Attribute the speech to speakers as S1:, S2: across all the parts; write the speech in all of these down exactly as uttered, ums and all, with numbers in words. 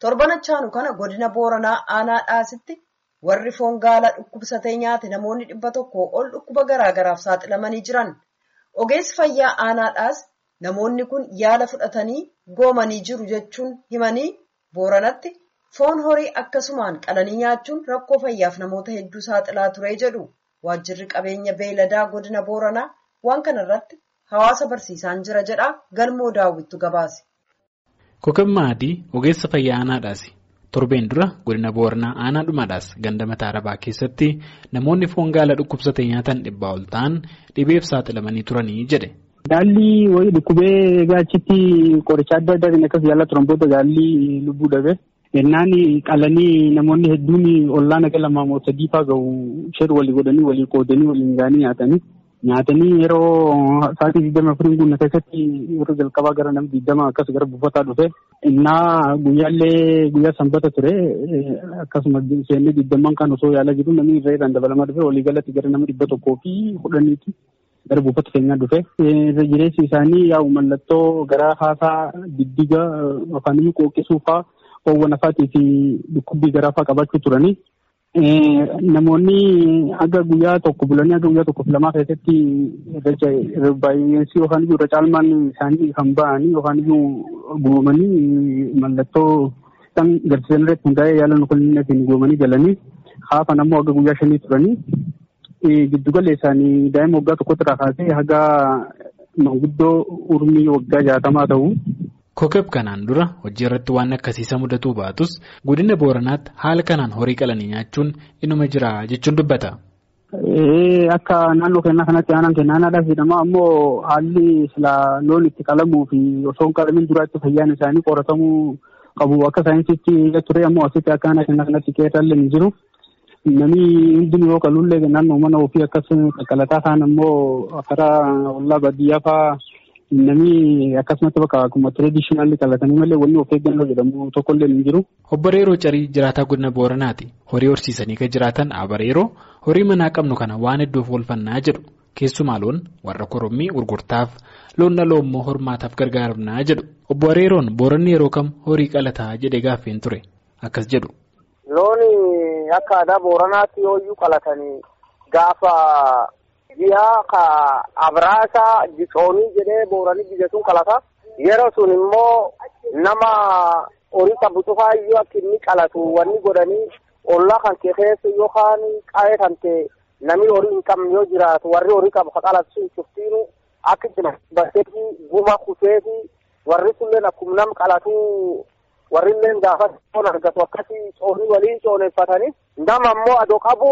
S1: Torbanachaanu kana godina Booranaa aanaa dhaasitti warri foon gaalaa dhukkubsatee nyaate namoonni dhibba tokko ol dhukkuba garaagaraaf saaxilamanii jiran. Ogeessi fayyaa aanaa dhaas namoonni kun yaala fudhatanii goomanii jiru jechuun himanii Booranatti foon horii akkasumaan qalanii nyaachuun rakkoo fayyaaf namoota hedduu saaxilaa ture jedhu. Waajjirri qabeenya beeladaa godina Booranaa waan kanarratti hawaasa barsiisaan jira jedha. Galmoo daawwittu gabaase.
S2: Kokammaa Adii ogeessa fayyaa aanaadhaas torbeen dura godina Booranaa aanaa dhumaadhaas ganda mataa Arabaa keessatti namoonni foon gaalaa dhukkubsatee nyaatan dhibbaa ol ta'an dhibeef saaxilamanii turanii jedhe.
S3: Gaalli wayii dhukkubee gaachitti qoricha adda addaatiin akkas yaalaa turan booda gaalli lubbuu dhabe. Ennaan qalanii namoonni hedduun ollaa naga lamaa moo sadii faa ga'u shir walii godhanii walii qoodanii waliin gaanii nyaatanii. Nyaatanii yeroo sa'aatii digdama afurii guutuu keessatti yeroo jalqabaa gara nama digdama akkas gara buufataa dhufe. Innaa guyyaallee guyyaa sanbata ture akkasuma seennee digdamman kan osoo yaalaa jiru namni irreedhaan dabalamaa dhufe waliigalatti gara nama dhibba tokkoo fi kudhaniiti gara buufata keenyaa dhufe. Jireessi isaanii yaa'u mallattoo gara haasaa diddiga yookaan immoo qooqqisuufaa oowwan afaatii fi dhukkubbii garaafaa qabaachuu turanii. Namoonni aga guyyaa tokko bulanii aga guyyaa tokko lamaa keessatti baay'eensi yookaan iyyuu irra caalmaan isaanii kan ba'anii yookaan iyyuu goomanii mallattoo kan garsiisan irratti hundaa'ee yaala nukullinneetiin goomanii galanii haafan ammoo aga guyyaa shanii turanii giddugala isaanii daa'ima waggaa tokkotti irraa kaasee haga manguddoo urmii waggaa jaatamaa ta'u.
S2: Kokeb kanaan dura hojii irratti waan akkasiisa mudatuu baatus godina Booranaatti haala kanaan horii qalanii nyaachuun inuma jira jechuun dubbata.
S3: Akka naannoo keenyaa kanatti aanaan keenyaa aanaadhaaf jedhama ammoo haalli silaa loon itti qalamuu fi osoo hin qalamin duraatti fayyaan isaanii qoratamuu qabu akka saayinsiitti ture ammoo asitti akka aanaa keenyaa kanatti qeerraallee hin jiru. Namni hundinuu yoo qalullee naannoo mana ofii akkas qaqqalataa ta'an ammoo karaa ollaa baadiyyaa fa'aa. Namni akkasumatti bakka akkuma tradishinaali qalatanii malee wanni of eeggannoo jedhamu tokkollee hin jiru.
S2: Obbo Reeroo Carii jiraataa godina Booranaati. Horii horsiisanii kan jiraatan Abareeroo horii manaa qabnu kana waan hedduuf oolfannaa jedhu. Keessumaa loon warra korommii gurgurtaaf loon dhaloo immoo hormaataaf gargaaramnaa jedhu. Obbo Reeroon Booranni yeroo kam horii qalataa jedhee gaaffeen ture. Akkas jedhu.
S4: Looni akka aadaa Booranaatti yooyyuu qalatanii gaafa. Ji'a ka abraasa jixoonii jedhee Booranii biyya sun qalata. Yeroo sun immoo nama horii qabu cufaa iyyuu akka inni qalatu wanni godhanii ollaa kan keessa yookaan qa'ee kan ta'e namni horii hin qabne yoo jiraatu warri horii qabu ka qalatu sun cuftiinu akka jira bakkeetti guma kuteefi warri sunillee akkuma nam qalatu warri illee gaafa foon argatu akkasii coonii waliin cooneeffatanii nama immoo adoo qabu.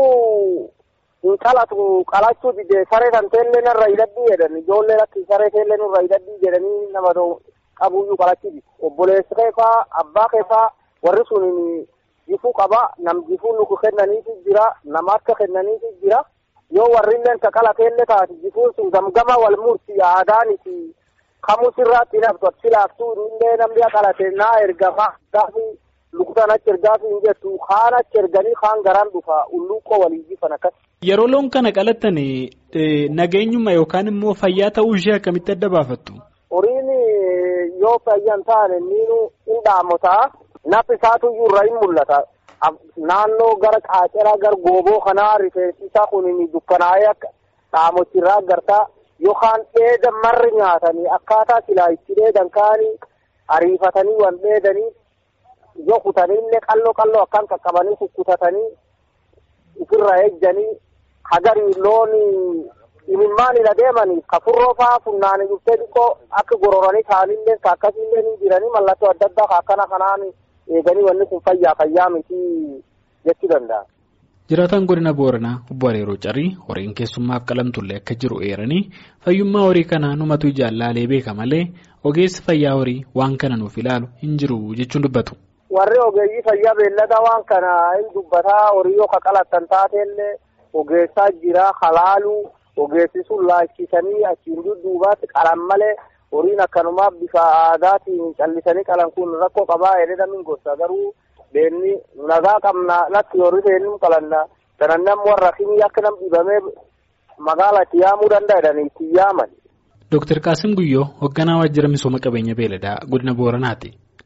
S4: Qalatu qalachuu didee saree kan teellee narra hidhadhii jedhanii ijoollee lakki saree teellee nurra hidhadhii jedhanii nama qabuyyuu qalachuu dide. Obboleessi keefaa abbaa keefaa warri sun jifuu qaba nam jifuu nuku kennaniifi jira nama akka kennaniifi jira yoo warri illee ka qalateellee taate jifuun sun gamgama wal murtii aadaaniti kamuu sirraatti hidhabtu achi laaftuu illee namni qalate naa ergamaa gaafi lukutaan achi ergaafi hin jettu kaan achi erganii kaan garaan dhufa ulluuqoo walii jifan akkas.
S2: Yeroo loon kana qalatan nageenyuma yookaan immoo fayyaa ta'uu ishee akkamitti adda baafattu?
S4: Horiin yoo fayyan taane niinu hin dhaamotaa nafi isaatu irra hin mul'ata. Naannoo gara qaaceraa gara gooboo kanaa rifeensi isaa kun dukkanaa'ee akka dhaamochirraa agartaa yookaan dheeda marri nyaatanii akkaataa silaa itti dheedan kaanii ariifatanii waan dheedanii yoo kutaniillee qalloo qalloo akkaan qaqqabanii kukkutatanii ofirra ejjanii. Hagarii loon imimmaan hin adeemanii kafurroo fa'aa funnaanii dhuftee xiqqoo akka gororanii ta'anillee akkasiillee ni jiranii mallattoo adda addaa akkana kanaan eeganii wanni kun fayyaa fayyaa miti jechuu danda'a.
S2: Jiraataan godina Booranaa obbo Areeroo Carii horiin keessummaaf qalamtullee akka jiru eeranii fayyummaa horii kanaa numatu ijaallaalee beeka malee ogeessi fayyaa horii waan kana nuuf ilaalu hin jiru jechuun dubbatu.
S4: Warri ogeeyyii fayyaa beellada waan kana hin dubbataa horii yoo ka qalattan taateellee. Ogeessaa jira halaaluu ogeessi sun laachisanii achiin dudduubaatti qalan malee horiin akkanumaa bifa aadaatiin callisanii qalan kun rakkoo qabaa jedhanii gosa garuu beenni nagaa qabna natti horii beenni qalanna sanan nam warra kimii akka nam dhibamee magaalaatti yaamuu danda'anii itti yaaman.
S2: Dooktar Qaasim Guyyoo hoogganaa waajjira misooma qabeenya beeladaa godina Booranaati.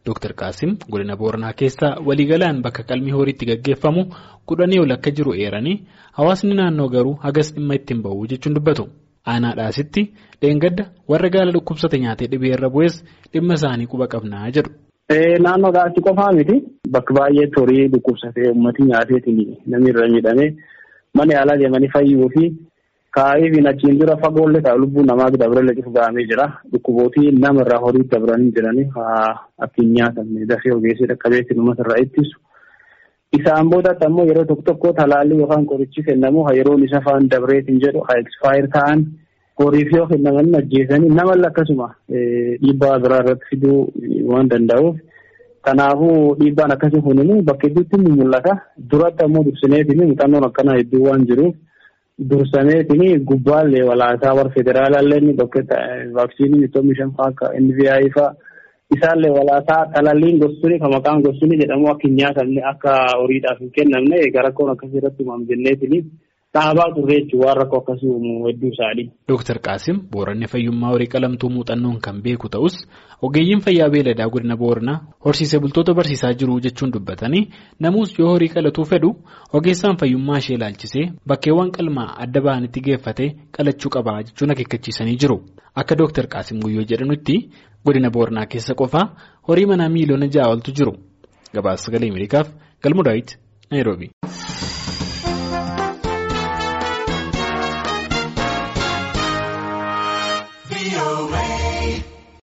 S2: Dooktar Qaasim godina Booranaa keessa waliigalaan bakka qalmii horiitti gaggeeffamu kudhanii ol akka jiru eeranii hawaasni naannoo garuu hagas dhimma ittiin ba'u jechuun dubbatu. Aanaadhaasitti dheengadda warra gaala dhukkubsate nyaatee dhibee irra bu'es dhimma isaanii quba qabnaa jedhu.
S3: Naannoodhaatti qofaa miti bakka baay'eetti horii dhukkubsatee uummatni nyaateetiin namni irra miidhamee mana yaalaa deemanii fayyuu fi kaa'ee fi achiin dura fagoollee ta'a lubbuu namaa dabalee cufu ga'amee jira. Dhukkubootii namarraa horii dabalanii jiranii akkin nyaatamne dafee ogeessii dhaqqabeetti uummata irraa ittisu. Isaan boodatti ammoo yeroo tokko tokko talaalli yookaan qorichi kennamu yeroon isa faan dabreetiin jedhu haa expire ta'an horiif yoo kennaman ajjeesanii namallee akkasuma dhiibbaa biraa irratti fiduu waan danda'uuf kanaafuu dhiibbaan akkasii kunimu bakka hedduutti ni mul'ata. Duratti ammoo dursineetiin muuxannoon akkanaa hedduu waan jiruuf dursameetiin gubbaallee walaasaa warra federaalaallee inni bakka vaaksiinii miitoomii shan fa'aa akka N V I fa'aa isaallee walaasaa talaalliin gosuuni kan maqaan gosuuni jedhamu akka hin nyaatamne akka horiidhaaf hin kennamne egaa rakkoon akkasii irratti uumamu jenneetiin dhaabaa turre jechuun waan rakkoo akkasii uumu hedduu isaanii.
S2: Dooktar Qaasim Booranni fayyummaa horii qalamtuu muuxannoon kan beeku ta'us ogeeyyiin fayyaa beeladaa godina Booranaa horsiisee bultoota barsiisaa jiru jechuun dubbatanii namus yoo horii qalatuu fedhu ogeessaan fayyummaa ishee ilaalchisee bakkeewwan qalmaa adda ba'anitti geeffatee qalachuu qaba jechuun akeekkachiisanii jiru. Akka Dooktar Qaasim Guyyoo jedhanutti godina Booranaa keessa qofaa horii manaa miiliyoona ja'a oltu jiru. Gabaasa Sagalee Ameerikaaf Galmoo Daawit Naayiroobii.